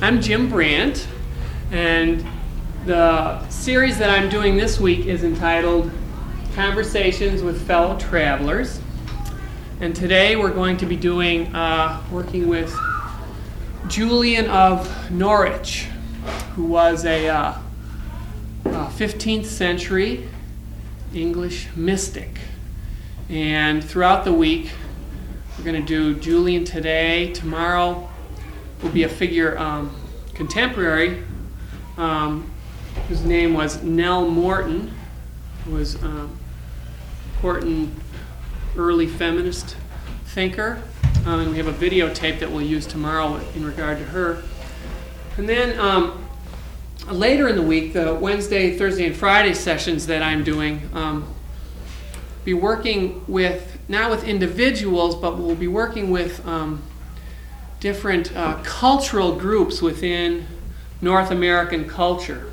I'm Jim Brandt, and the series that I'm doing this week is entitled Conversations with Fellow Travelers. And today we're going to be working with Julian of Norwich, who was a 15th century English mystic. And throughout the week, we're going to do Julian today. Tomorrow will be a figure contemporary whose name was Nell Morton, who was an important early feminist thinker. And we have a videotape that we'll use tomorrow in regard to her. And then later in the week, the Wednesday, Thursday, and Friday sessions that I'm doing, be working with, not with individuals, but we'll be working with different cultural groups within North American culture.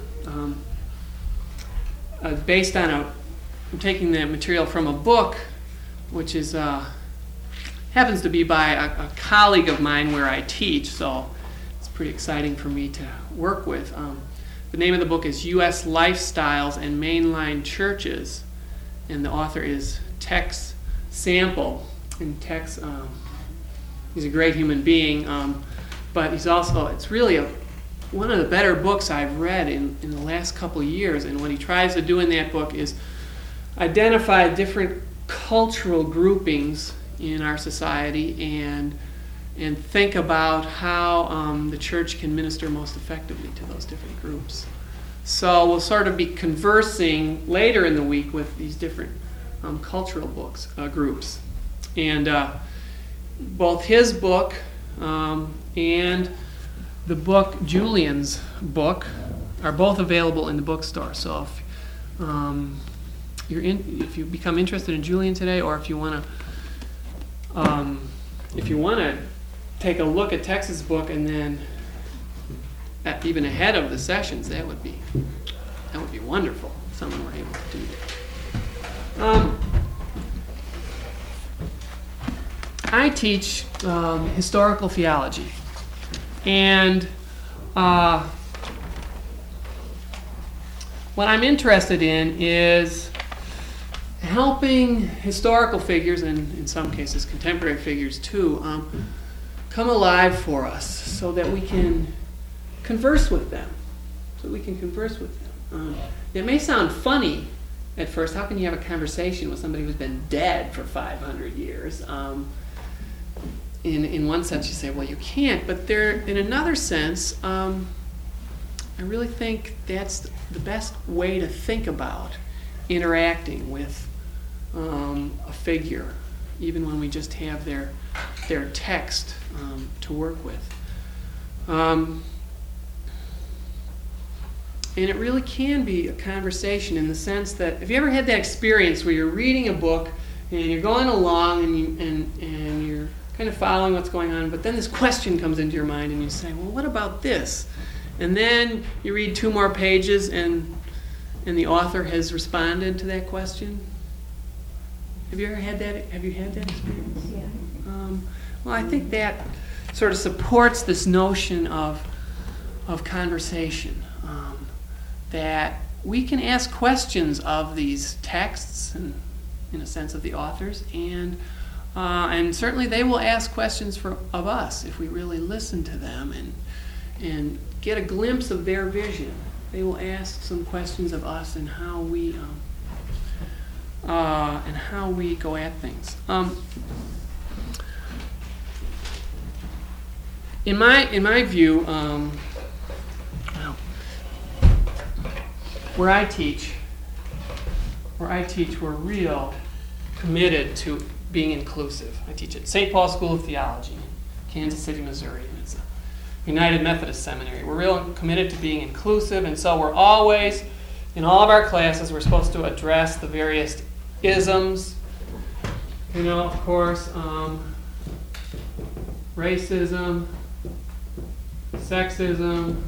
Based on I'm taking the material from a book, which is happens to be by a colleague of mine where I teach, so it's pretty exciting for me to work with. The name of the book is U.S. Lifestyles and Mainline Churches, and the author is Tex Sample. And Tex, he's a great human being, but it's really one of the better books I've read in the last couple of years. And what he tries to do in that book is identify different cultural groupings in our society and think about how the church can minister most effectively to those different groups. So we'll sort of be conversing later in the week with these different cultural groups. And both his book and the book, Julian's book, are both available in the bookstore. So if you become interested in Julian today, or if you want to take a look at Tex's book and then even ahead of the sessions, that would be wonderful if someone were able to do that. I teach historical theology, and what I'm interested in is helping historical figures, and in some cases contemporary figures too, come alive for us so that we can converse with them. It may sound funny at first. How can you have a conversation with somebody who's been dead for 500 years? In one sense, you say, well, you can't. But in another sense, I really think that's the best way to think about interacting with a figure, even when we just have their text to work with. And it really can be a conversation in the sense that, have you ever had that experience where you're reading a book and you're going along and you're kind of following what's going on, but then this question comes into your mind and you say, well, what about this? And then you read 2 more pages and the author has responded to that question? Have you had that experience? Yeah. Well, I think that sort of supports this notion of conversation, that we can ask questions of these texts and, in a sense, of the authors, and certainly they will ask questions of us if we really listen to them and get a glimpse of their vision. They will ask some questions of us and how we go at things. In my view, where I teach, we're real committed to being inclusive. I teach at St. Paul School of Theology, Kansas City, Missouri, and it's a United Methodist Seminary. We're real committed to being inclusive, and so we're always, in all of our classes, we're supposed to address the various isms, of course, racism, sexism,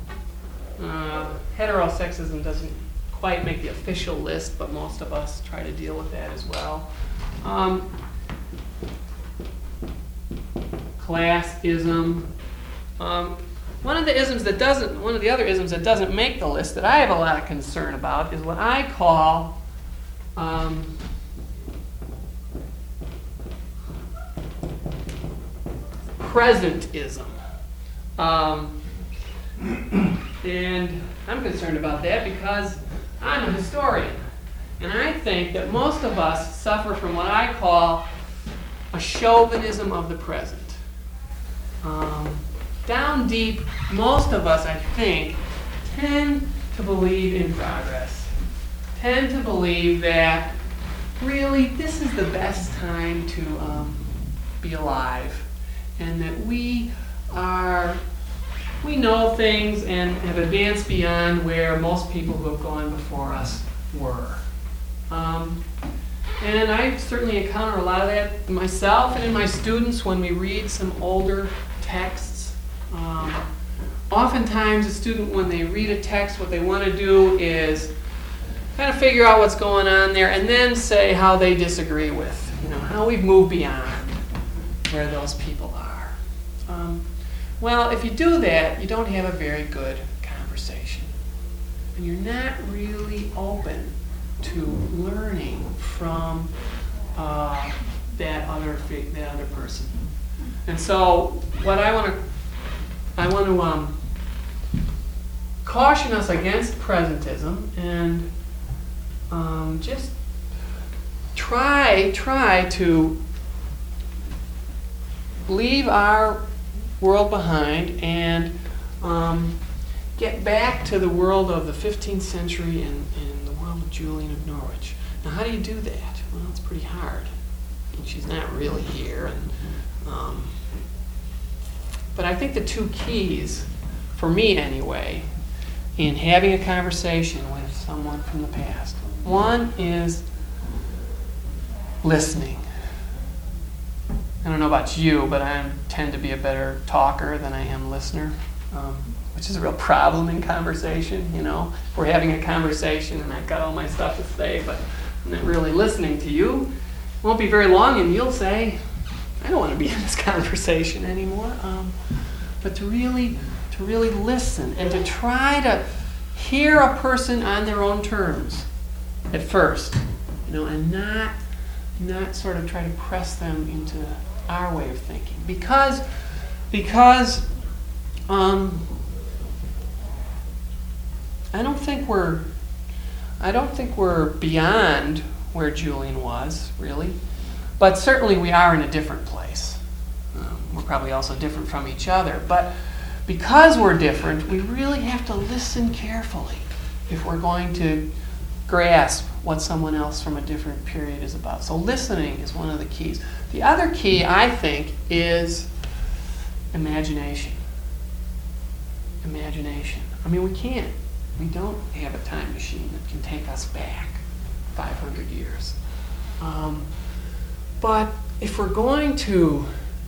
heterosexism doesn't quite make the official list, but most of us try to deal with that as well. Classism, One of the other isms that doesn't make the list that I have a lot of concern about is what I call presentism. And I'm concerned about that because I'm a historian. And I think that most of us suffer from what I call a chauvinism of the present. Down deep, most of us, I think, tend to believe in progress. Tend to believe that really this is the best time to be alive. And that we know things and have advanced beyond where most people who have gone before us were. And I certainly encounter a lot of that myself and in my students when we read some older texts. Oftentimes a student, when they read a text, what they want to do is kind of figure out what's going on there and then say how they disagree with, how we've moved beyond where those people are. Well, if you do that, you don't have a very good conversation. And you're not really open to learning from that other person. And so what I want to caution us against presentism and just try to leave our world behind and get back to the world of the 15th century and the world of Julian of Norwich. Now, how do you do that? Well, it's pretty hard. And she's not really here. But I think the two keys, for me anyway, in having a conversation with someone from the past, one is listening. I don't know about you, but I tend to be a better talker than I am listener, which is a real problem in conversation. If we're having a conversation and I've got all my stuff to say, but I'm not really listening to you, it won't be very long and you'll say, I don't want to be in this conversation anymore. But to really listen and to try to hear a person on their own terms at first, and not sort of try to press them into our way of thinking, because I don't think we're beyond where Julian was, really, but certainly we are in a different place. We're probably also different from each other, but because we're different, we really have to listen carefully if we're going to grasp what someone else from a different period is about. So listening is one of the keys. The other key, I think, is imagination. Imagination. I mean, we don't have a time machine that can take us back 500 years. But if we're going to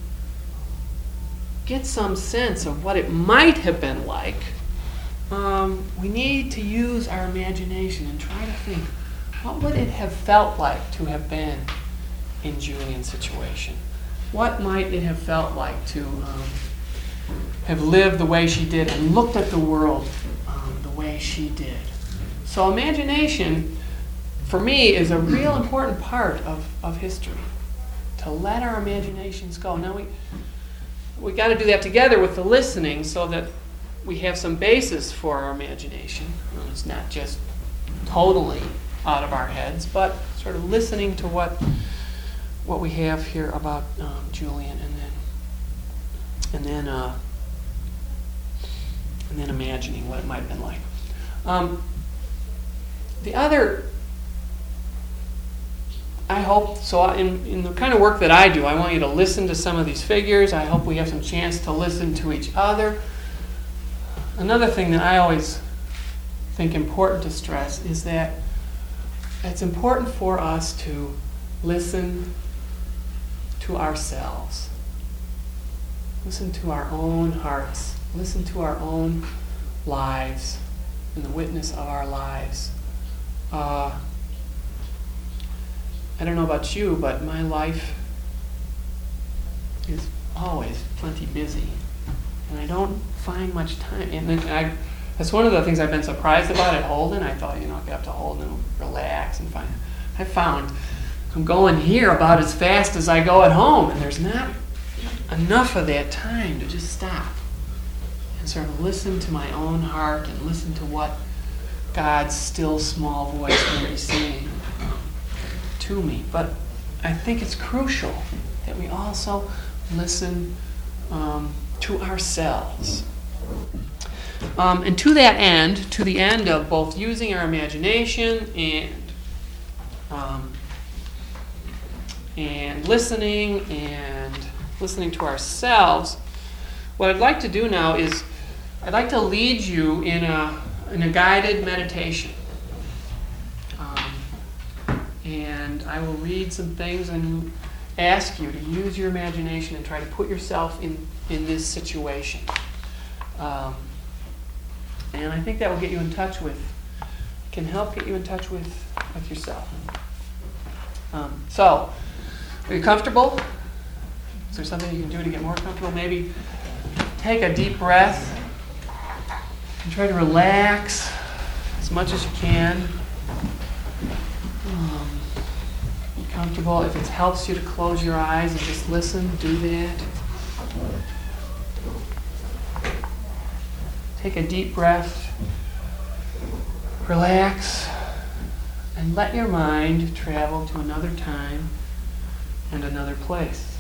get some sense of what it might have been like, we need to use our imagination and try to think, what would it have felt like to have been in Julian's situation? What might it have felt like to have lived the way she did and looked at the world the way she did? So imagination, for me, is a real important part of history, to let our imaginations go. Now, we got to do that together with the listening so that we have some basis for our imagination. It's not just totally out of our heads, but sort of listening to what we have here about Julian, and then imagining what it might have been like. The other, I hope, so in the kind of work that I do, I want you to listen to some of these figures. I hope we have some chance to listen to each other. Another thing that I always think important to stress is that it's important for us to listen to ourselves. Listen to our own hearts. Listen to our own lives and the witness of our lives. I don't know about you, but my life is always plenty busy. And I don't find much time. And then that's one of the things I've been surprised about at Holden. I thought, I'll get up to Holden and relax and find. I found I'm going here about as fast as I go at home, and there's not enough of that time to just stop and sort of listen to my own heart and listen to what God's still small voice may be saying to me. But I think it's crucial that we also listen to ourselves. And to that end, to the end of both using our imagination and listening to ourselves, what I'd like to do now is I'd like to lead you in a guided meditation. And I will read some things and ask you to use your imagination and try to put yourself in this situation. And I think that will get you in touch with, can help get you in touch with yourself. So, are you comfortable? Is there something you can do to get more comfortable? Maybe take a deep breath and try to relax as much as you can. Be comfortable. If it helps you to close your eyes and just listen, do that. Take a deep breath, relax, and let your mind travel to another time and another place.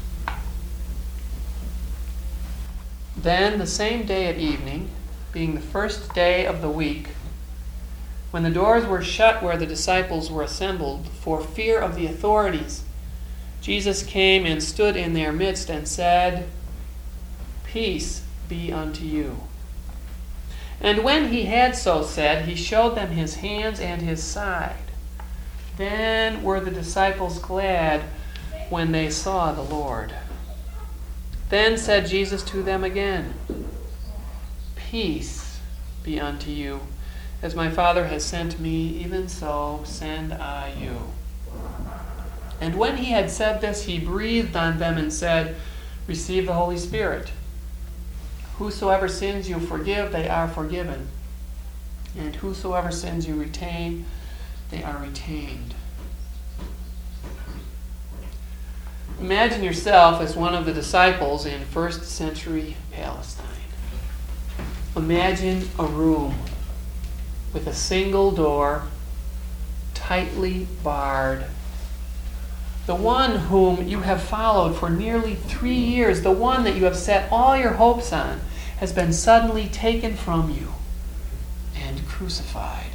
Then, the same day at evening, being the first day of the week, when the doors were shut where the disciples were assembled, for fear of the authorities, Jesus came and stood in their midst and said, "Peace be unto you." And when he had so said, he showed them his hands and his side. Then were the disciples glad when they saw the Lord. Then said Jesus to them again, "Peace be unto you. As my Father has sent me, even so send I you." And when he had said this, he breathed on them and said, "Receive the Holy Spirit. Whosoever sins you forgive, they are forgiven. And whosoever sins you retain, they are retained." Imagine yourself as one of the disciples in first century Palestine. Imagine a room with a single door, tightly barred. The one whom you have followed for nearly 3 years, the one that you have set all your hopes on, has been suddenly taken from you and crucified.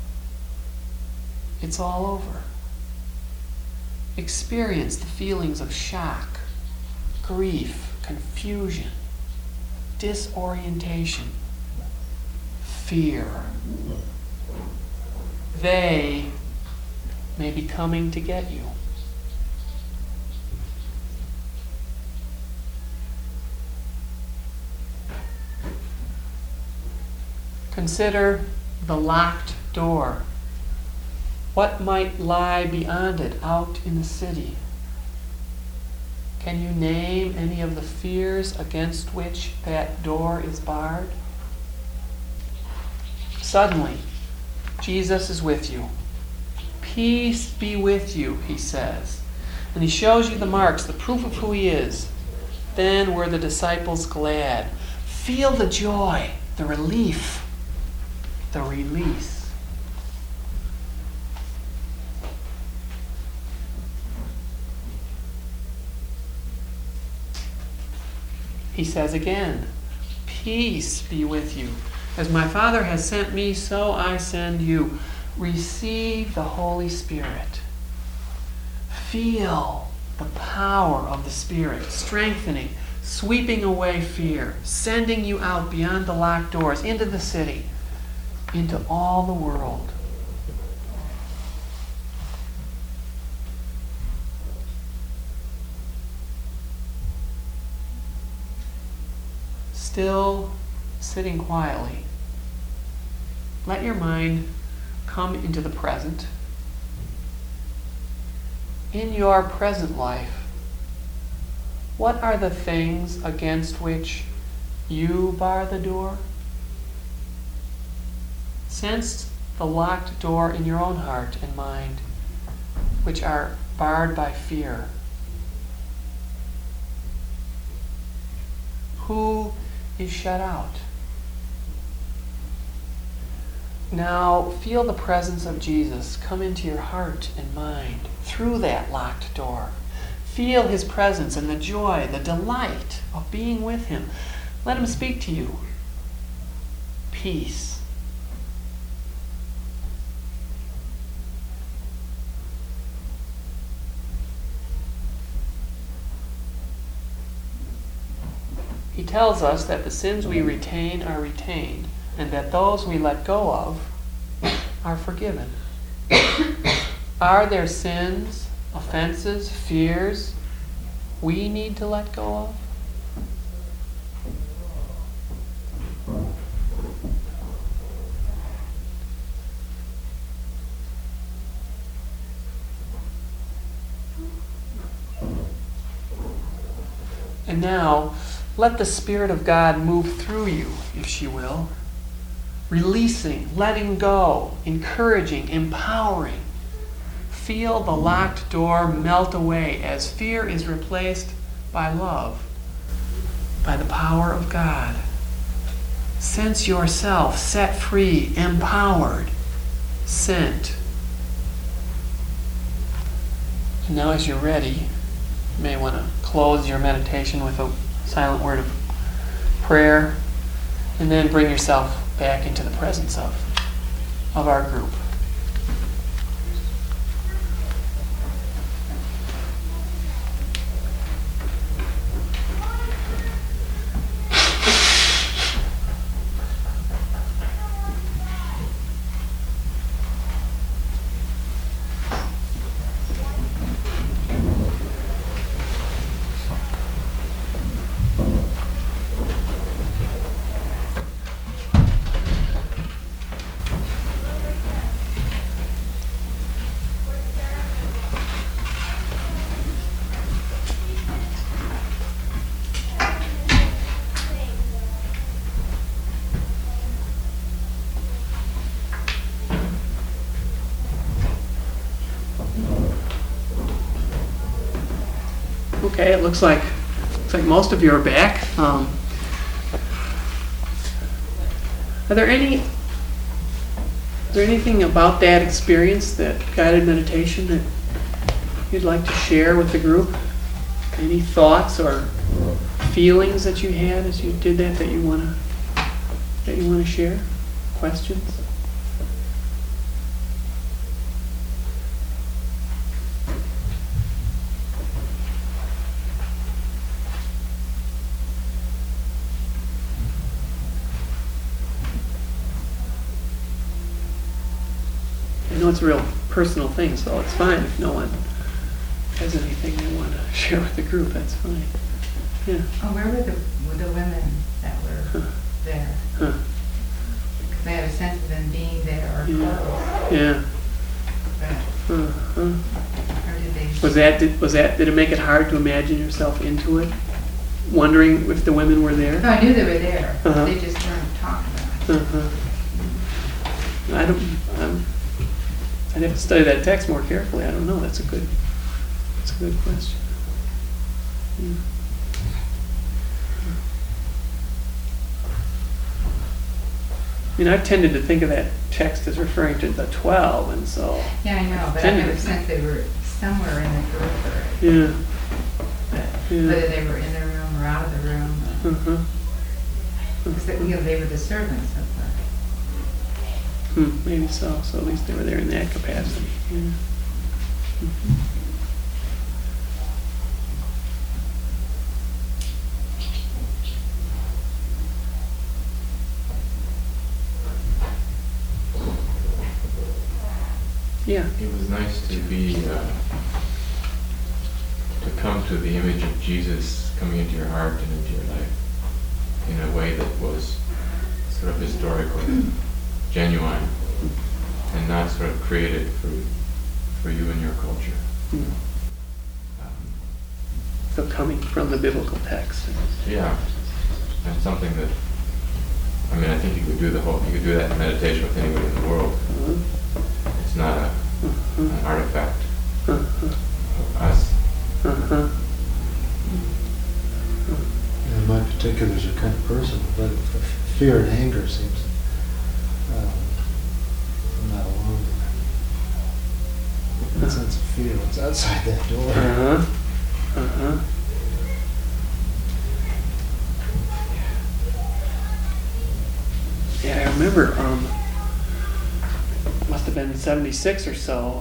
It's all over. Experience the feelings of shock, grief, confusion, disorientation, fear. They may be coming to get you. Consider the locked door. What might lie beyond it out in the city? Can you name any of the fears against which that door is barred? Suddenly, Jesus is with you. "Peace be with you," he says. And he shows you the marks, the proof of who he is. Then were the disciples glad. Feel the joy, the relief, the release. He says again, "Peace be with you. As my Father has sent me, so I send you." Receive the Holy Spirit. Feel the power of the Spirit, strengthening, sweeping away fear, sending you out beyond the locked doors, into the city, into all the world. Still sitting quietly, let your mind come into the present. In your present life, what are the things against which You bar the door? Sense the locked door in your own heart and mind, which are barred by fear. Who is shut out? Now feel the presence of Jesus come into your heart and mind through that locked door. Feel his presence and the joy, the delight of being with him. Let him speak to you. Peace. He tells us that the sins we retain are retained, and that those we let go of are forgiven. Are there sins, offenses, fears we need to let go of? And now, let the Spirit of God move through you, if she will, releasing, letting go, encouraging, empowering. Feel the locked door melt away as fear is replaced by love, by the power of God. Sense yourself set free, empowered, sent. And now as you're ready, you may want to close your meditation with a silent word of prayer, and then bring yourself back into the presence of our group. Okay, it looks like most of you are back. Are there anything about that experience, that guided meditation, that you'd like to share with the group? Any thoughts or feelings that you had as you did that you want to share? Questions? I know it's a real personal thing, so it's fine if no one has anything they want to share with the group. That's fine. Yeah. Oh, where were the women that were there? Because I had a sense of them being there or close. Yeah. But, or did they? Did it make it hard to imagine yourself into it? Wondering if the women were there? No, I knew they were there. They just weren't talking about it. I'd have to study that text more carefully. I don't know. That's a good question. Yeah. I mean, I've tended to think of that text as referring to the 12, and so... Yeah, I know, but I have a sense they were somewhere in the group, or whether they were in the room or out of the room. Because they were the servants of the... Maybe so. So at least they were there in that capacity. Yeah. Yeah. It was nice to be, to come to the image of Jesus coming into your heart and into your life in a way that was sort of historical, genuine, and not sort of created for you and your culture. So coming from the biblical text. Yeah. and something that, I mean, I think you could do that in meditation with anybody in the world. It's not an artifact of us. In my particular kind of person, but fear and anger seems I'm not alone in that sense of fear. What's outside that door? Yeah, I remember, must have been 76 or so,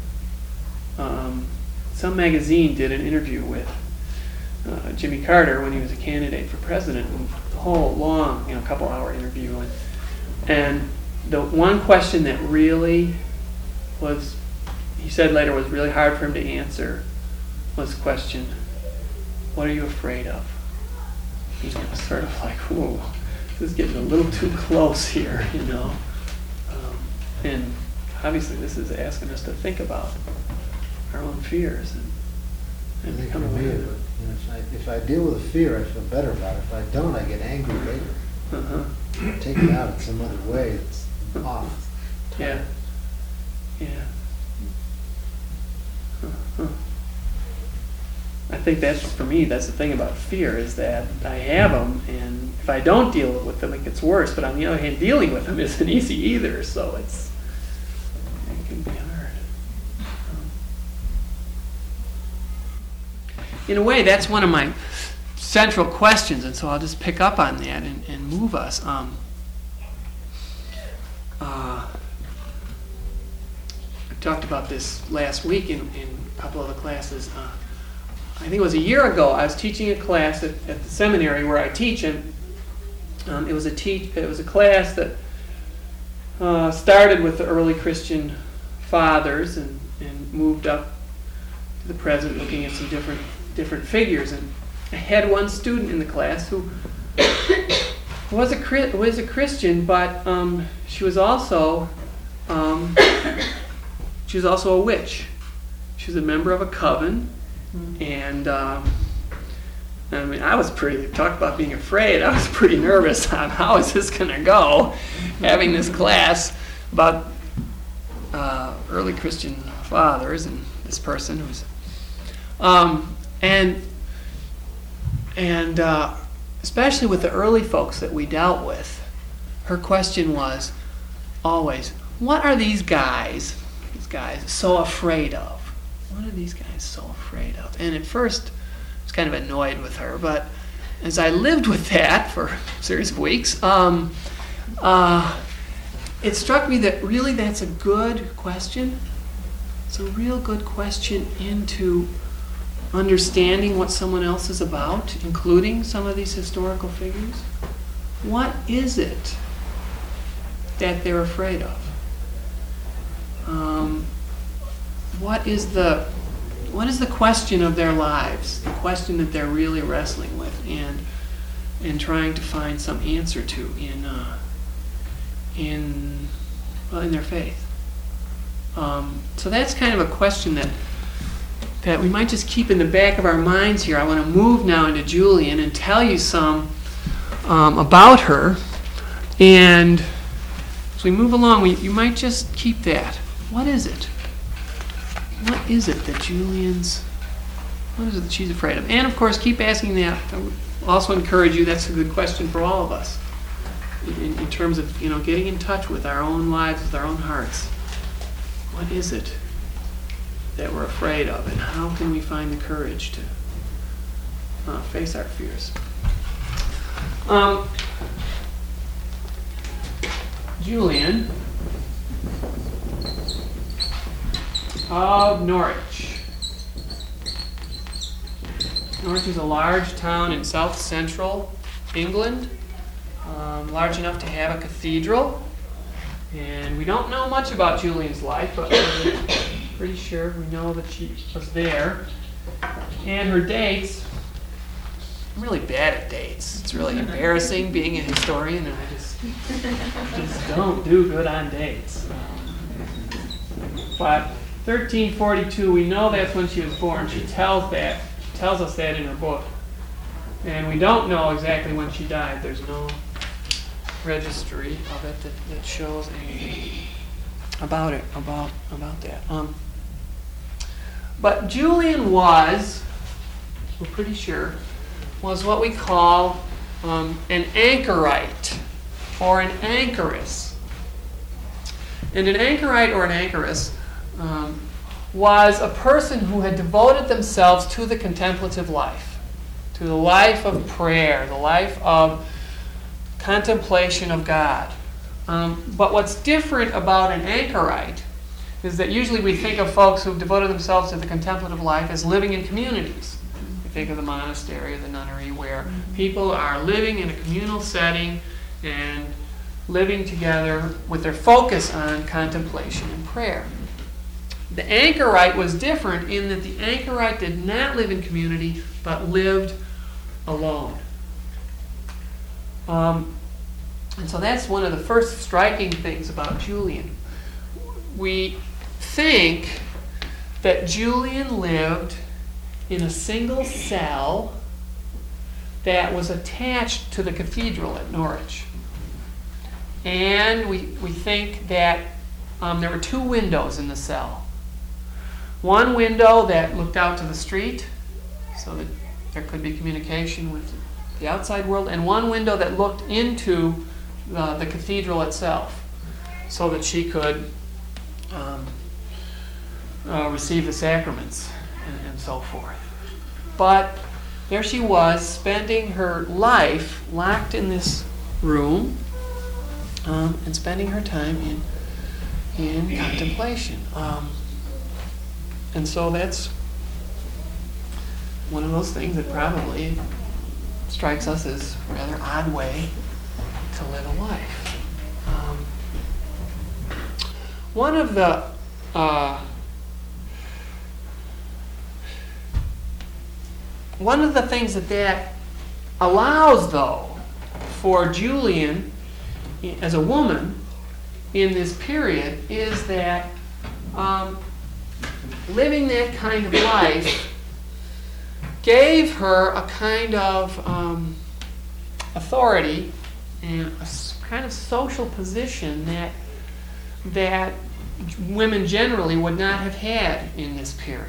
some magazine did an interview with Jimmy Carter when he was a candidate for president, and the whole long, couple-hour interview. And the one question that really was, he said later, was really hard for him to answer was the question, what are you afraid of? He was sort of like, whoa, this is getting a little too close here, and obviously this is asking us to think about our own fears I and think for become me, aware. if I deal with a fear, I feel better about it. If I don't, I get angry later. Take it out in some other way. It's off. Yeah. I think that's, for me, that's the thing about fear, is that I have them, and if I don't deal with them, it gets worse. But on the other hand, dealing with them isn't easy either, so it can be hard. In a way, that's one of my central questions, and so I'll just pick up on that and move us. I talked about this last week in a couple of the classes. I think it was a year ago. I was teaching a class at the seminary where I teach, and it was a class that started with the early Christian fathers and moved up to the present, looking at some different figures. And I had one student in the class who was a Christian, but she was also a witch. She was a member of a coven. And I mean, talk about being afraid. I was pretty nervous on how is this going to go, having this class about early Christian fathers and this person who's, especially with the early folks that we dealt with, her question was always, what are these guys so afraid of? What are these guys so afraid of? And at first, I was kind of annoyed with her, but as I lived with that for a series of weeks, it struck me that really that's a good question. It's a real good question into understanding what someone else is about, including some of these historical figures. What is it that they're afraid of? What is the question of their lives? The question that they're really wrestling with and trying to find some answer to in their faith. So that's kind of a question that we might just keep in the back of our minds here. I want to move now into Julian and tell you some about her. And as we move along, you might just keep that. What is it? What is it that she's afraid of? And of course, keep asking that. I would also encourage you, that's a good question for all of us in terms of, getting in touch with our own lives, with our own hearts. What is it that we're afraid of, and how can we find the courage to face our fears? Julian of Norwich. Norwich is a large town in south-central England, large enough to have a cathedral. And we don't know much about Julian's life, but we're pretty sure we know that she was there. And her dates, I'm really bad at dates. It's really embarrassing being a historian, and I just don't do good on dates. But 1342, we know that's when she was born. She tells us that in her book. And we don't know exactly when she died. There's no registry of it that shows anything about it, about that. But Julian was, we're pretty sure, was what we call an anchorite or an anchoress. And an anchorite or an anchoress was a person who had devoted themselves to the contemplative life, to the life of prayer, the life of contemplation of God. But what's different about an anchorite is that usually we think of folks who've devoted themselves to the contemplative life as living in communities. We think of the monastery or the nunnery where people are living in a communal setting and living together with their focus on contemplation and prayer. The anchorite was different in that the anchorite did not live in community but lived alone. And so that's one of the first striking things about Julian. We think that Julian lived in a single cell that was attached to the cathedral at Norwich. And we think that there were two windows in the cell. One window that looked out to the street so that there could be communication with the outside world, and one window that looked into the cathedral itself so that she could receive the sacraments and so forth. But there she was, spending her life locked in this room and spending her time in contemplation. And so that's one of those things that probably strikes us as a rather odd way to live a life. One of the things that allows, though, for Julian as a woman in this period is that living that kind of life gave her a kind of authority and a kind of social position that women generally would not have had in this period.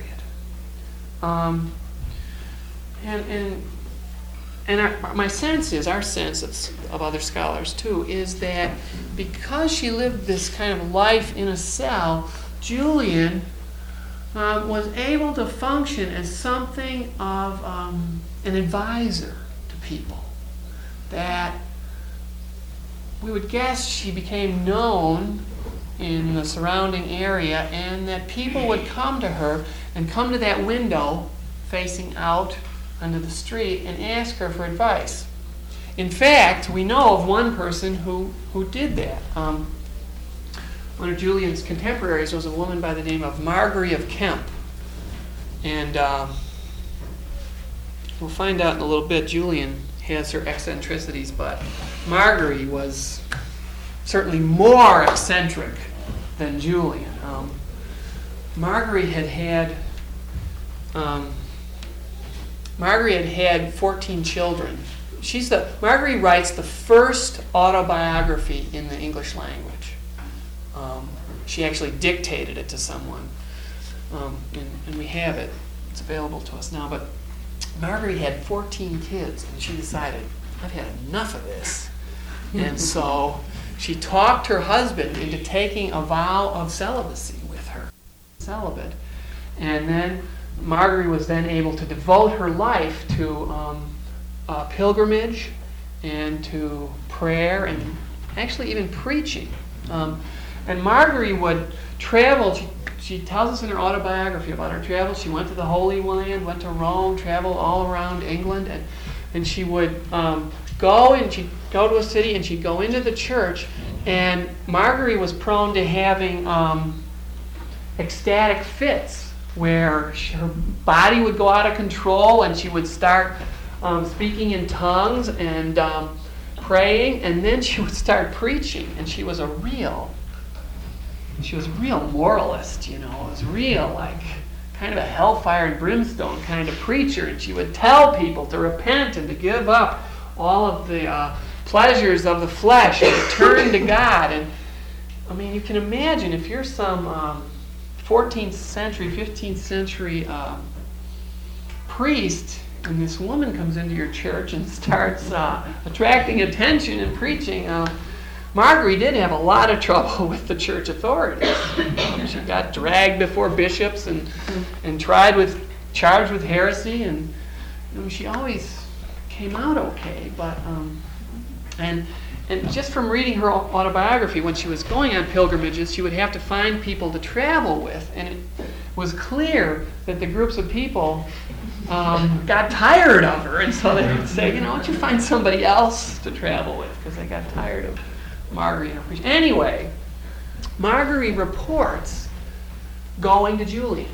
My sense is, our sense of other scholars too, is that because she lived this kind of life in a cell, Julian was able to function as something of an advisor to people. That we would guess she became known in the surrounding area, and that people would come to her and come to that window facing out onto the street and ask her for advice. In fact, we know of one person who did that. One of Julian's contemporaries was a woman by the name of Margery of Kemp. And we'll find out in a little bit. Julian has her eccentricities, but Margery was certainly more eccentric than Julian. Margery had 14 children. Margery writes the first autobiography in the English language. She actually dictated it to someone, and we have it. It's available to us now. But Margery had 14 kids, and she decided, I've had enough of this. And so she talked her husband into taking a vow of celibacy with her. Celibate. And then Margery was then able to devote her life to pilgrimage and to prayer and actually even preaching. And Margery would travel. She tells us in her autobiography about her travels. She went to the Holy Land, went to Rome, traveled all around England, and she would go to a city and she'd go into the church. And Margery was prone to having ecstatic fits where her body would go out of control and she would start speaking in tongues and praying, and then she would start preaching. And she was a real moralist, It was real, like, kind of a hellfire and brimstone kind of preacher, and she would tell people to repent and to give up all of the pleasures of the flesh and to turn to God. And I mean, you can imagine if you're some 14th century, 15th century priest, and this woman comes into your church and starts attracting attention and preaching. Margery did have a lot of trouble with the church authorities. She got dragged before bishops and charged with heresy, and she always came out okay. But and just from reading her autobiography, when she was going on pilgrimages, she would have to find people to travel with, and it was clear that the groups of people got tired of her, and so they would say, why don't you find somebody else to travel with, because they got tired of Margery and her preaching. Anyway, Margery reports going to Julian.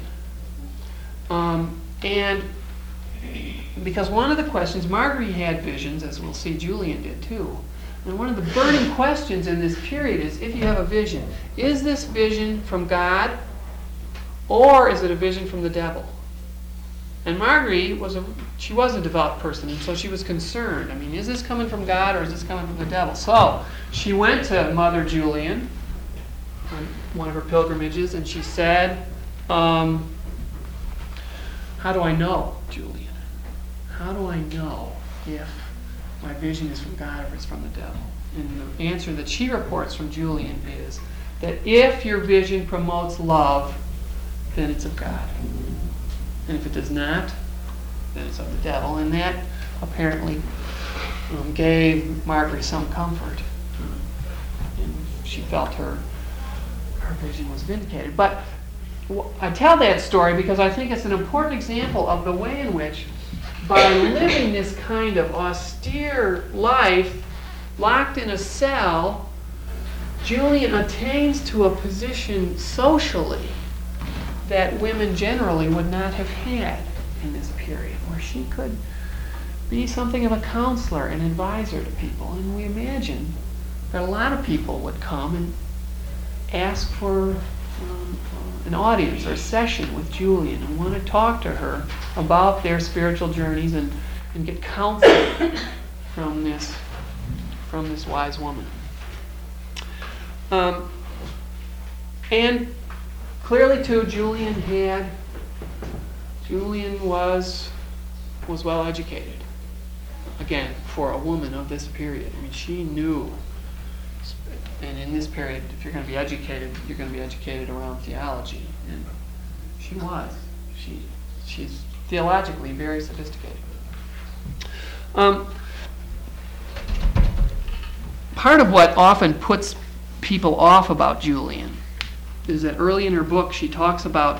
And because one of the questions, Margery had visions, as we'll see Julian did too. And one of the burning questions in this period is, if you have a vision, is this vision from God, or is it a vision from the devil? And Margery was a devout person, and so she was concerned. I mean, is this coming from God, or is this coming from the devil? So she went to Mother Julian on one of her pilgrimages, and she said, how do I know, Julian? How do I know if my vision is from God or if it's from the devil? And the answer that she reports from Julian is that if your vision promotes love, then it's of God. And if it does not, then it's of the devil. And that apparently gave Margery some comfort. And she felt her vision was vindicated. But I tell that story because I think it's an important example of the way in which, by living this kind of austere life, locked in a cell, Julian attains to a position socially that women generally would not have had in this period, where she could be something of a counselor and advisor to people. And we imagine that a lot of people would come and ask for an audience or a session with Julian and want to talk to her about their spiritual journeys and get counsel from this wise woman. And clearly, too, Julian was well educated. Again, for a woman of this period, I mean, she knew. And in this period, if you're going to be educated, you're going to be educated around theology, and she was. She's theologically very sophisticated. Part of what often puts people off about Julian is that early in her book she talks about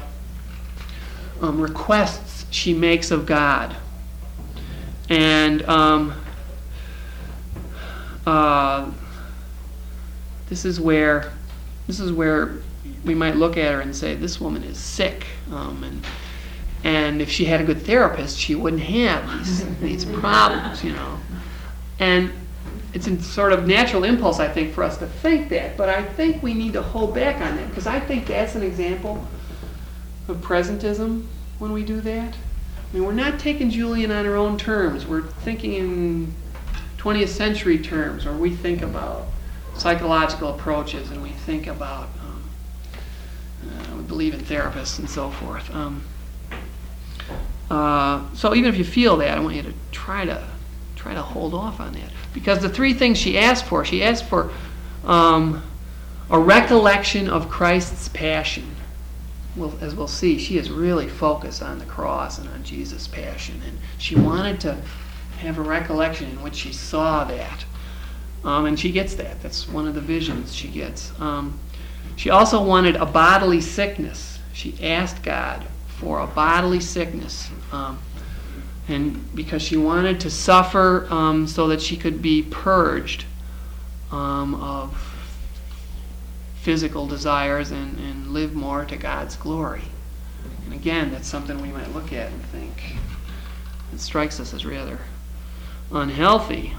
requests she makes of God. And this is where we might look at her and say, this woman is sick. And if she had a good therapist, she wouldn't have these problems, And it's a sort of natural impulse, I think, for us to think that. But I think we need to hold back on that, because I think that's an example of presentism when we do that. I mean, we're not taking Julian on her own terms. We're thinking in 20th century terms, where we think about psychological approaches and we think about, we believe in therapists and so forth. So even if you feel that, I want you to try to hold off on that. Because the three things she asked for a recollection of Christ's passion. Well, as we'll see, she is really focused on the cross and on Jesus' passion. And she wanted to have a recollection in which she saw that. And she gets that. That's one of the visions she gets. She also wanted a bodily sickness. She asked God for a bodily sickness. And because she wanted to suffer so that she could be purged of physical desires and live more to God's glory. And again, that's something we might look at and think, it strikes us as rather unhealthy.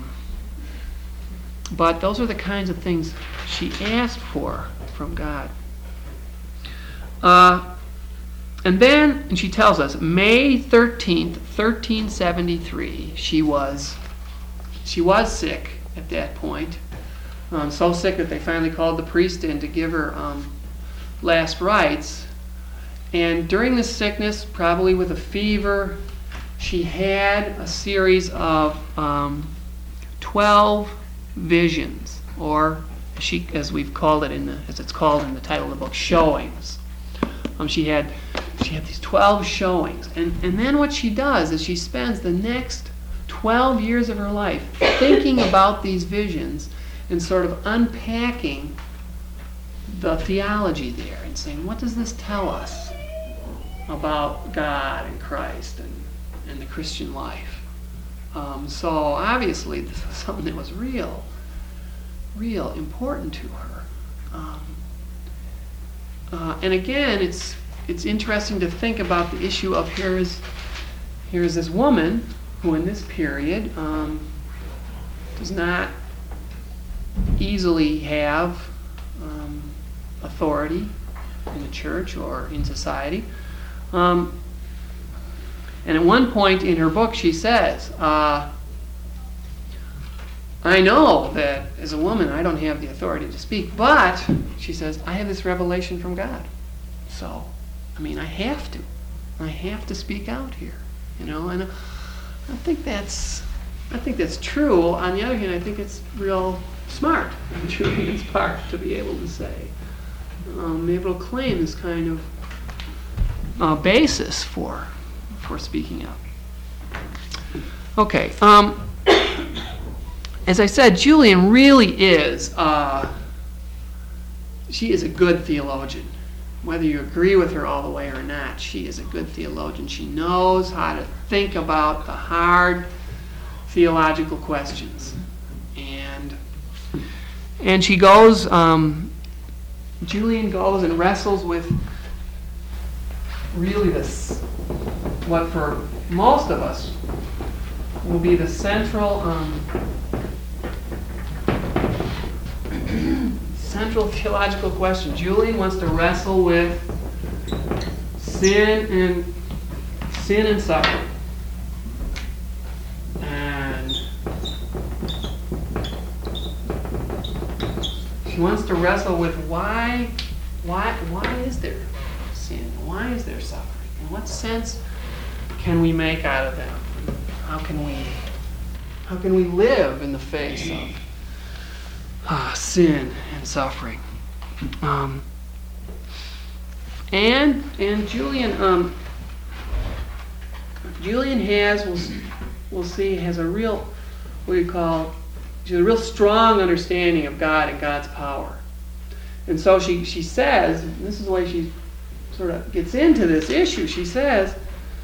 But those are the kinds of things she asked for from God. And then, and she tells us, May 13th, 1373, she was sick at that point. So sick that they finally called the priest in to give her last rites. And during this sickness, probably with a fever, she had a series of 12 visions, or as we've called it as it's called in the title of the book, showings. She had these 12 showings, and then what she does is she spends the next 12 years of her life thinking about these visions and sort of unpacking the theology there and saying, what does this tell us about God and Christ and the Christian life? So obviously this was something that was real important to her. And again, it's interesting to think about the issue of here's this woman who in this period does not easily have authority in the church or in society. And at one point in her book she says, I know that as a woman I don't have the authority to speak, but, she says, I have this revelation from God. So, I have to speak out here, and I think that's true. On the other hand, I think it's real smart on Julian's part to be able to say, be able to claim this kind of basis for speaking up. Okay. As I said, Julian really is. She is a good theologian. Whether you agree with her all the way or not, she is a good theologian. She knows how to think about the hard theological questions. And she goes, Julian goes and wrestles with really what for most of us will be the central theological question. Julian wants to wrestle with sin and suffering. And she wants to wrestle with why is there sin? Why is there suffering? In what sense can we make out of them? How can we live in the face of sin and suffering? And Julian has, we'll see, has a real, she's a real strong understanding of God and God's power. And so she says, and this is the way she sort of gets into this issue, she says,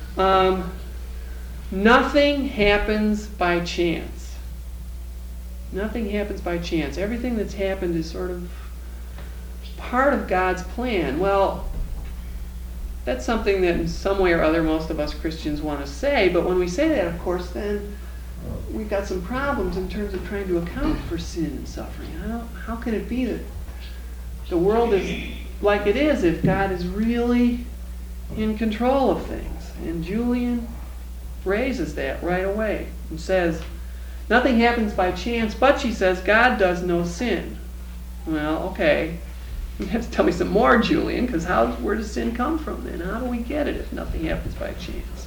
nothing happens by chance. Nothing happens by chance. Everything that's happened is sort of part of God's plan. Well, that's something that in some way or other most of us Christians want to say, but when we say that, of course, then we've got some problems in terms of trying to account for sin and suffering. How can it be that the world is like it is if God is really in control of things? And Julian raises that right away and says, nothing happens by chance, but she says, God does no sin. Well, okay. You have to tell me some more, Julian, because where does sin come from then? How do we get it if nothing happens by chance?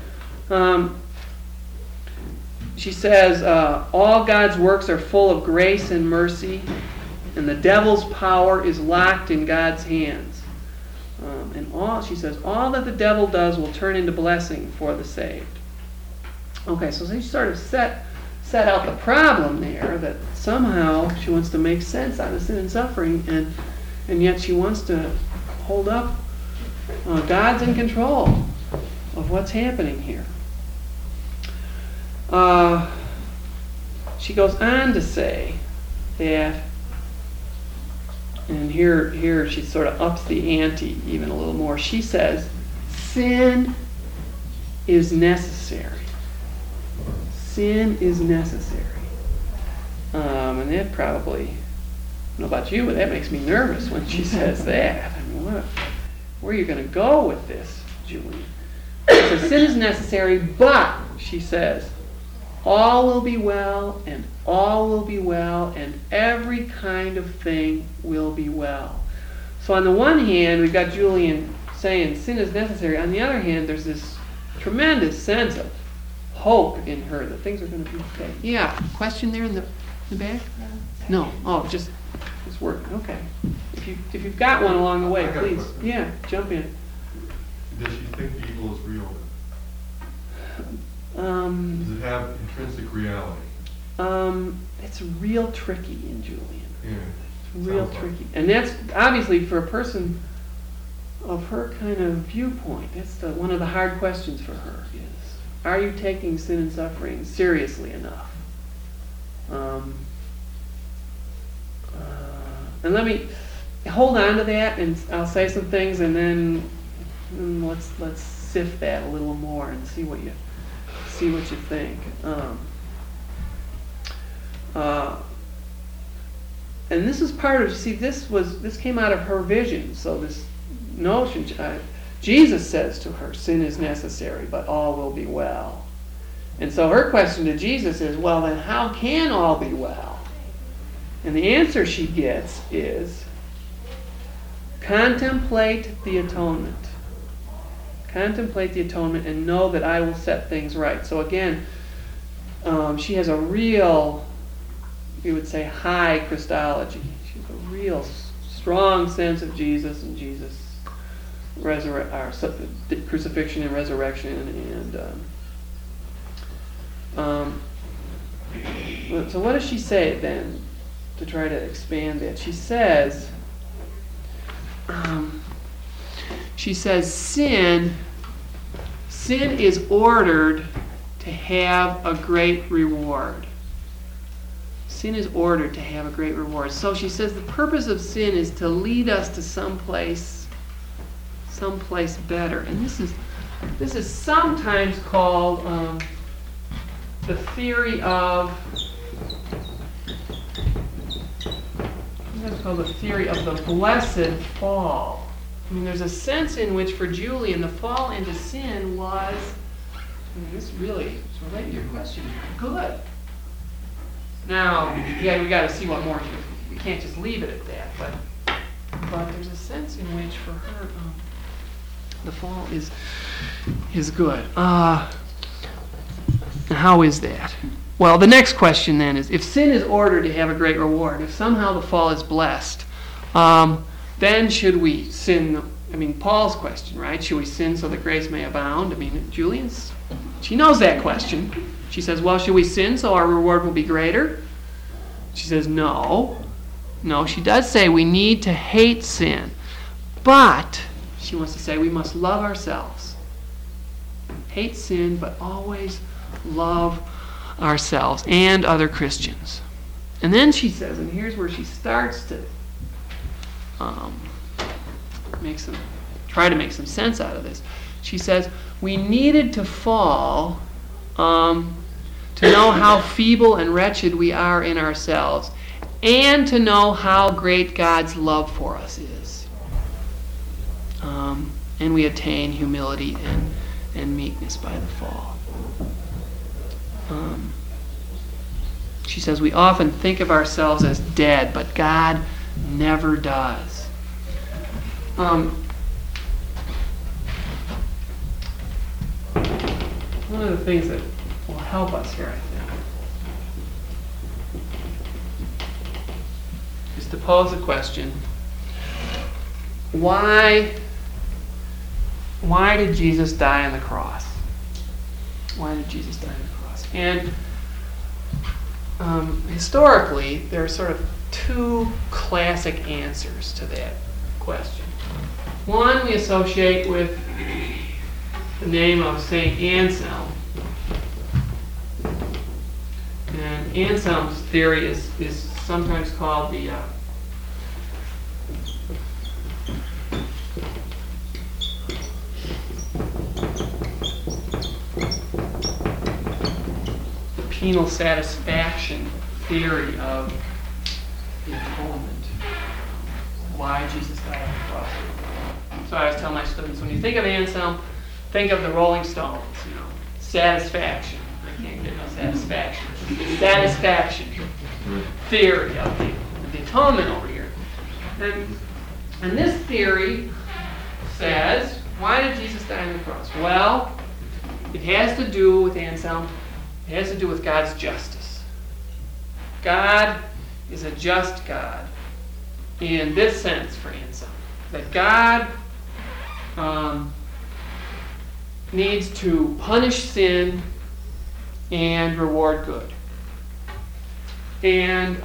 She says, all God's works are full of grace and mercy, and the devil's power is locked in God's hands. She says, all that the devil does will turn into blessing for the saved. Okay, so she sort of set out the problem there, that somehow she wants to make sense out of sin and suffering, and yet she wants to hold up God's in control of what's happening here. She goes on to say that, and here she sort of ups the ante even a little more. She says, sin is necessary. Sin is necessary. And that probably, I don't know about you, but that makes me nervous when she says that. I mean, where are you going to go with this? Julian. So sin is necessary, but, she says, all will be well, and all will be well, and every kind of thing will be well. So on the one hand, we've got Julian saying sin is necessary. On the other hand, there's this tremendous sense of hope in her that things are going to be okay. Yeah, question there in the back? No. Oh, just working. Okay. If you've got one along the way, I got a please. question. Yeah, jump in. Does she think evil is real? Um, Does it have intrinsic reality? It's real tricky in Julian. Yeah. It's real Sounds like tricky. And that's obviously for a person of her kind of viewpoint, that's one of the hard questions for her is, are you taking sin and suffering seriously enough? And let me hold on to that, and I'll say some things, and then let's sift that a little more and see what you think. And this is part of, see, this came out of her vision. So this notion, Jesus says to her, sin is necessary, but all will be well. And so her question to Jesus is, well, then how can all be well? And the answer she gets is, contemplate the atonement. Contemplate the atonement and know that I will set things right. So again, she has a real, we would say, high Christology. She has a real strong sense of Jesus and Jesus' crucifixion and resurrection. So what does she say then to try to expand it? She says, sin is ordered to have a great reward. Sin is ordered to have a great reward. So she says the purpose of sin is to lead us to someplace better. And this is sometimes called the theory of the blessed fall. I mean, there's a sense in which, for Julian, the fall into sin was, this really is related to your question, good. Now, yeah, we got to see what more. We can't just leave it at that. But there's a sense in which, for her, the fall is good. How is that? Well, the next question then is, if sin is ordered to have a great reward, if somehow the fall is blessed, then should we sin? I mean, Paul's question, right? Should we sin so that grace may abound? I mean, Julian's, she knows that question. She says, well, should we sin so our reward will be greater? She says, no. No, she does say we need to hate sin. But she wants to say we must love ourselves. Hate sin, but always love ourselves and other Christians. And then she says, and here's where she starts to try to make some sense out of this. She says, we needed to fall to know how feeble and wretched we are in ourselves, and to know how great God's love for us is. And we attain humility and meekness by the fall. She says, we often think of ourselves as dead, but God never does. One of the things that will help us here, I think, is to pose a question. Why did Jesus die on the cross? Why did Jesus die on the cross? And historically, there are sort of two classic answers to that question. One we associate with the name of St. Anselm. And Anselm's theory is sometimes called the penal satisfaction theory of the atonement. Why Jesus died on the cross. So I always tell my students, when you think of Anselm, think of the Rolling Stones, satisfaction. I can't get no satisfaction. Satisfaction theory of the atonement over here. And this theory says, why did Jesus die on the cross? Well, it has to do with Anselm. It has to do with God's justice. God is a just God in this sense for Anselm. That God needs to punish sin and reward good. And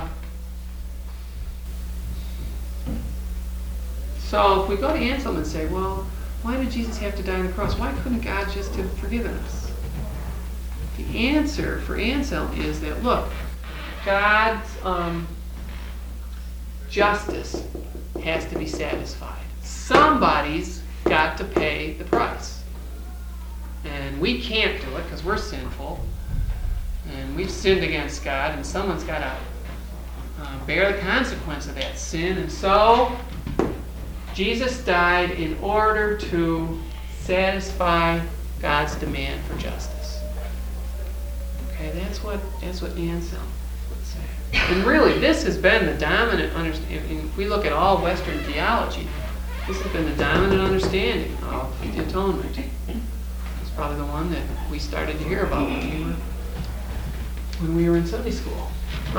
so if we go to Anselm and say, well, why did Jesus have to die on the cross? Why couldn't God just have forgiven us? The answer for Anselm is that, look, God's justice has to be satisfied. Somebody's got to pay the price. And we can't do it because we're sinful. And we've sinned against God, and someone's got to bear the consequence of that sin. And so, Jesus died in order to satisfy God's demand for justice. Okay, that's what Anselm would say. And really, this has been the dominant understanding. If we look at all Western theology, this has been the dominant understanding of the atonement. It's probably the one that we started to hear about when we were in Sunday school.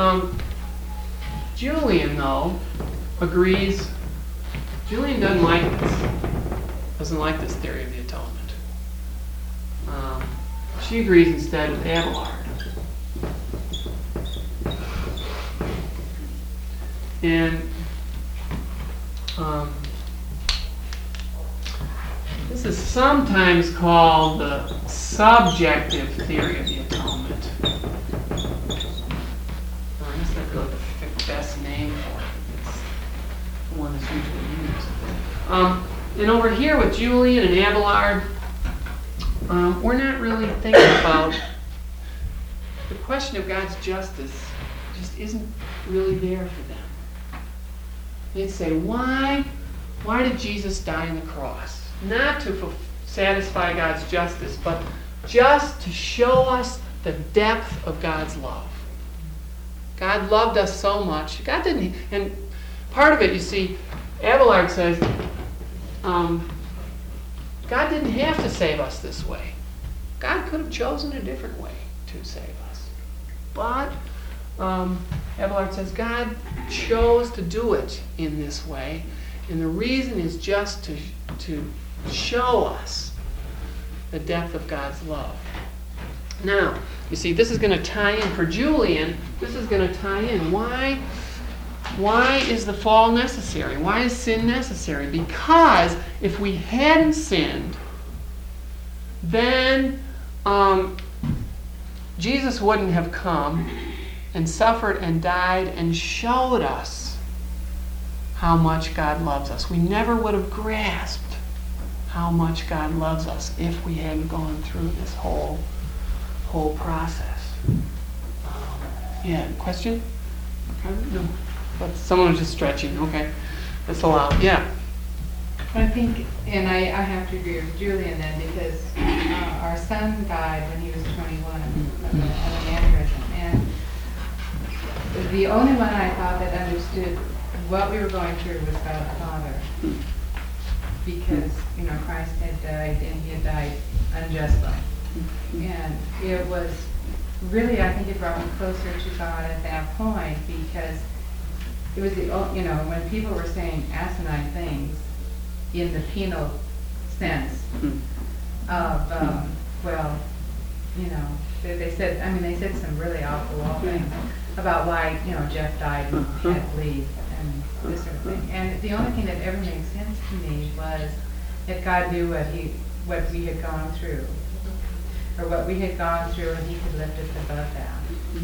Julian, though, agrees. Julian doesn't like this theory of the atonement. She agrees instead with Abelard. And this is sometimes called the subjective theory of the atonement. That's not really the best name for it. It's the one that's usually used. And over here with Julian and Abelard, we're not really thinking about the question of God's justice. Just isn't really there for them. They'd say, why did Jesus die on the cross? Not to satisfy God's justice, but just to show us the depth of God's love. God loved us so much. God didn't, and part of it, you see, Abelard says, God didn't have to save us this way. God could have chosen a different way to save us. But Abelard says God chose to do it in this way, and the reason is just to show us the depth of God's love. Now, you see, this is going to tie in for Julian. This is going to tie in. Why is the fall necessary? Why is sin necessary? Because if we hadn't sinned, then Jesus wouldn't have come and suffered and died and showed us how much God loves us. We never would have grasped how much God loves us if we hadn't gone through this whole process. Yeah, question? No. But someone was just stretching. Okay. That's allowed. Yeah. I think, and I have to agree with Julian then, because our son died when he was 21 of an aneurysm. And the only one I thought that understood what we were going through was God the Father. Because, Christ had died and he had died unjustly. And it was really, I think it brought me closer to God at that point, because it was when people were saying asinine things in the penal sense of, they said some really awful things about why, Jeff died and had to leave and this sort of thing. And the only thing that ever made sense to me was that God knew what we had gone through, or what we had gone through, and he could lift us above that.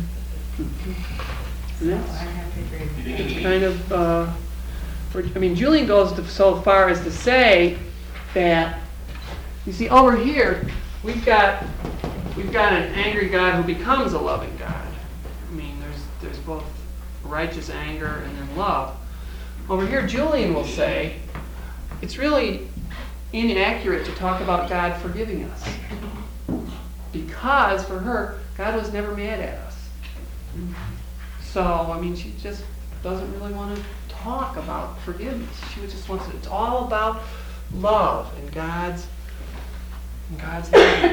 So I have to agree with It's kind of, Julian goes so far as to say that, you see, over here, we've got an angry God who becomes a loving God. There's both righteous anger and then love. Over here, Julian will say, it's really inaccurate to talk about God forgiving us. Because for her, God was never mad at us. So, I mean, she just doesn't really want to talk about forgiveness. She just wants it's all about love and God's love.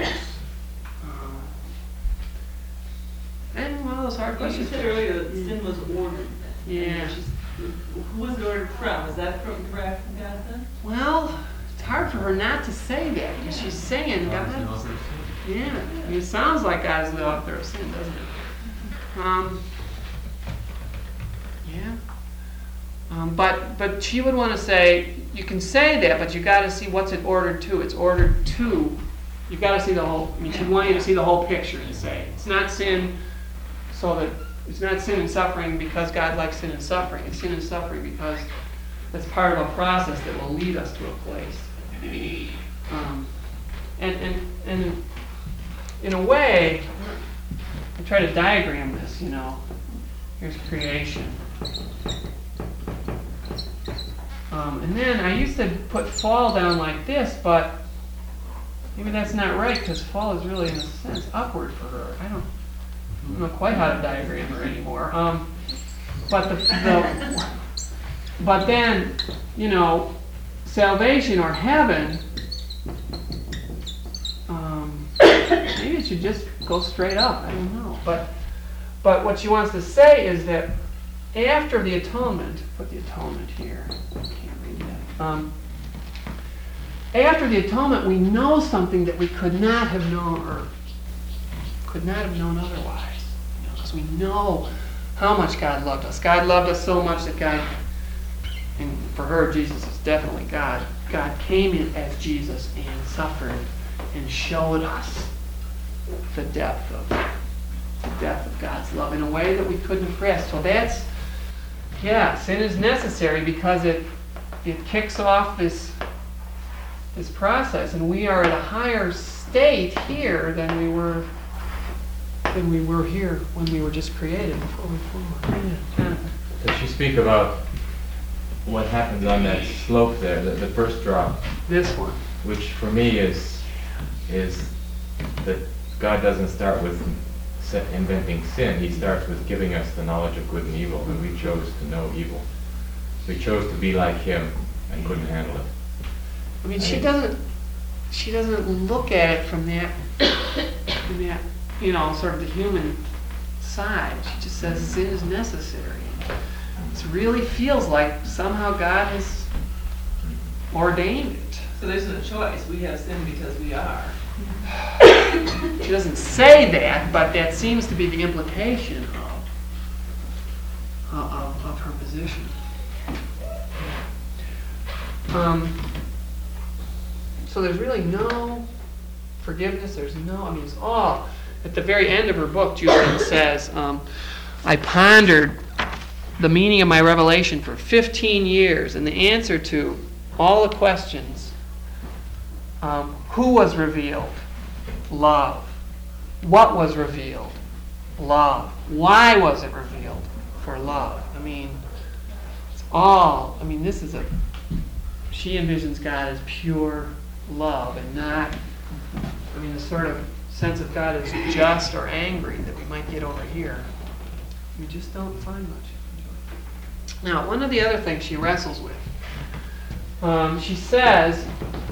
And one of those hard Well, you questions. said earlier that sin was ordered. Yeah. Who was it ordered from? Is that from the wrath of God then? Well, it's hard for her not to say that because she's saying God's the God. author of sin. Yeah, I mean, it sounds like God's the author of sin, doesn't it? Yeah. But she would want to say, you can say that, but you got to see what's it ordered to. It's ordered to. You got to see the whole. I mean, she'd want you to see the whole picture and say it's not sin, so that it's not sin and suffering because God likes sin and suffering. It's sin and suffering because that's part of a process that will lead us to a place. And in a way, I try to diagram this, Here's creation. And then I used to put fall down like this, but maybe that's not right because fall is really, in a sense, upward for her. I don't know quite how to diagram her anymore. But then, salvation or heaven, maybe it should just go straight up. I don't know. But what she wants to say is that after the atonement, put the atonement here. I can't read that. After the atonement, we know something that we could not have known or could not have known otherwise. Because we know how much God loved us. God loved us so much that God, and for her, Jesus is definitely God. God came in as Jesus and suffered and showed us the depth of God's love in a way that we couldn't have grasped. So that's, sin is necessary because it kicks off this process, and we are at a higher state here than we were here when we were just created before we formed. Yeah, Jonathan. Does she speak about what happens on that slope there, the first drop, This one. which for me is that God doesn't start with inventing sin. He starts with giving us the knowledge of good and evil, and we chose to know evil. We chose to be like Him and couldn't handle it. I mean, she doesn't look at it from that, sort of the human side. She just says sin is necessary. It really feels like somehow God has ordained it. So there's no choice. We have sin because we are. She doesn't say that, but that seems to be the implication of her position. So there's really no forgiveness. It's all at the very end of her book. Julian says, I pondered the meaning of my revelation for 15 years, and the answer to all the questions, who was revealed? Love. What was revealed? Love. Why was it revealed? For love. She envisions God as pure love and not, the sort of sense of God as just or angry that we might get over here. We just don't find much. Now, one of the other things she wrestles with, she says,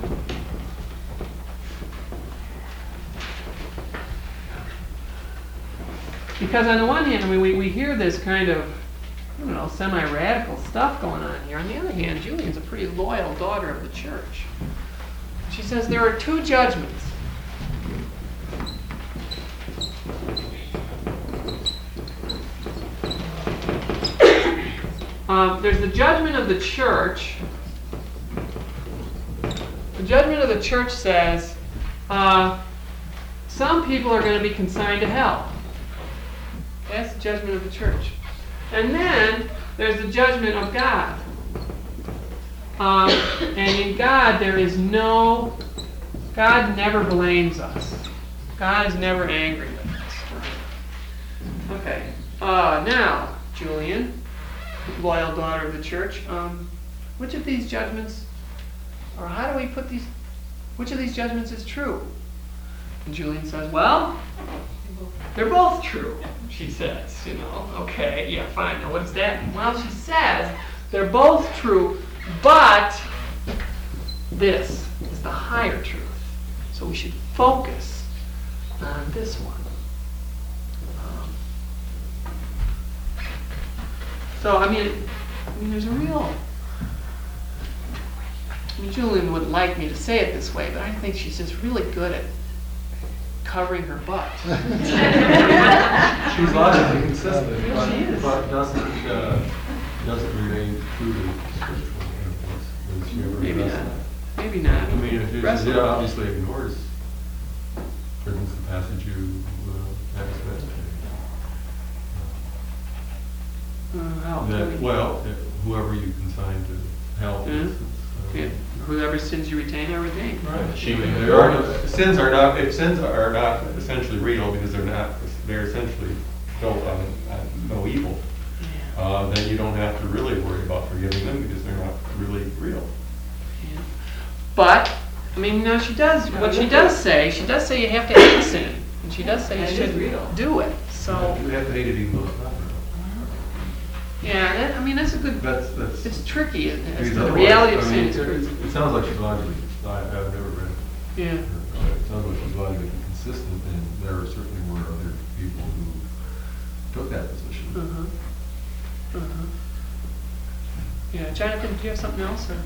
because on the one hand, we hear this kind of, semi-radical stuff going on here. On the other hand, Julian's a pretty loyal daughter of the church. She says there are two judgments. There's the judgment of the church. The judgment of the church says some people are going to be consigned to hell. That's the judgment of the church. And then there's the judgment of God. And in God, God never blames us. God is never angry with us. Okay. Now, Julian, loyal daughter of the church, which of these judgments Or how do we put these, which of these judgments is true? And Julian says, well, they're both true, she says, okay, yeah, fine, now what does that mean? Well, she says, they're both true, but this is the higher truth. So we should focus on this one. So, I mean, there's a real... Julian wouldn't like me to say it this way, but I think she's just really good at covering her butt. She's logically consistent, Yeah, she is. but doesn't remain true to spiritual influence. Does she ever Maybe address not. that? Maybe not. I mean, it Rest of obviously ignores, for instance, the passage you have read. That, well, whoever you consign to hell. Yeah. for instance, Yeah. Whoever sins you retain are redeemed. Right. She would- There are no, sins are not essentially real because they're essentially built on no evil. Then you don't have to really worry about forgiving them because they're not really real. Yeah. But, I mean, no, she does say you have to hate sin. And she does say you That is should real. do it. So, You have to hate it even though it's not real. yeah, that's a good, That's. it's tricky, isn't it? because The otherwise- reality of I sin mean, is tricky. it sounds like she's logically, I've never read it. Yeah. It sounds like she's logically consistent, and there certainly were other people who took that position. Uh-huh. Uh-huh. Yeah, Jonathan, do you have something else? Or?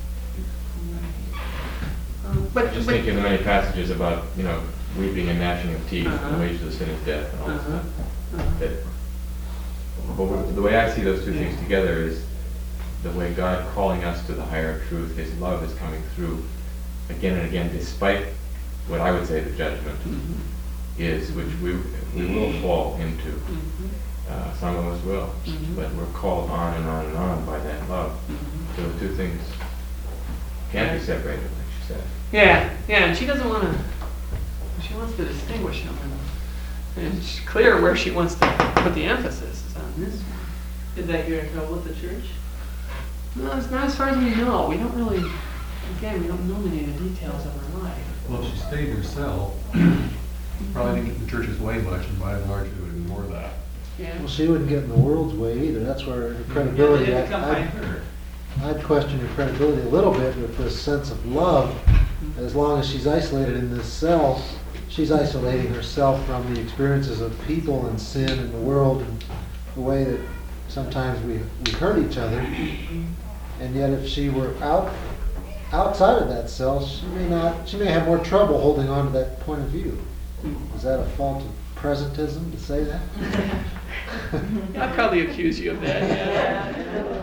But, Just thinking of the many passages about, weeping and gnashing of teeth, and Uh-huh. the wages of sin is death, and all this Uh-huh. stuff. But the way I see those two things together is the way God calling us to the higher truth, His love is coming through again and again, despite what I would say the judgment is, which we will fall into. Some of us will, but we're called on and on and on by that love. So the two things can't be separated, like she said. yeah, and she doesn't want to, she wants to distinguish them. And it's clear where she wants to put the emphasis is on this one. Did that get her in trouble with the church? No, it's not as far as we know. We don't really, again, we don't know many of the details of her life. Well, if she stayed in her cell, probably didn't get the church's way much, and by and large, they would ignore that. Yeah. Well, she wouldn't get in the world's way either. That's where her credibility, Yeah, they had to come find her. I'd question her credibility a little bit with this sense of love. As long as she's isolated in this cell, she's isolating herself from the experiences of people and sin in the world and the way that sometimes we hurt each other. And yet if she were outside of that cell, she may have more trouble holding on to that point of view. Is that a fault of presentism to say that? I'd probably accuse you of that. Yeah.